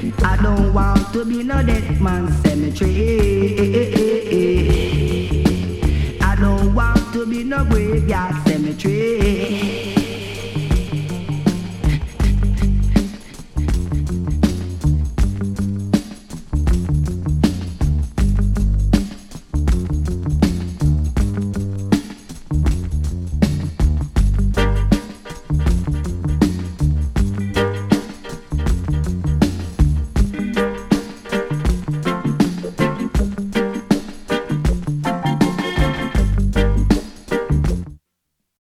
I don't want to be no dead man cemetery. I don't want to be no graveyard cemetery.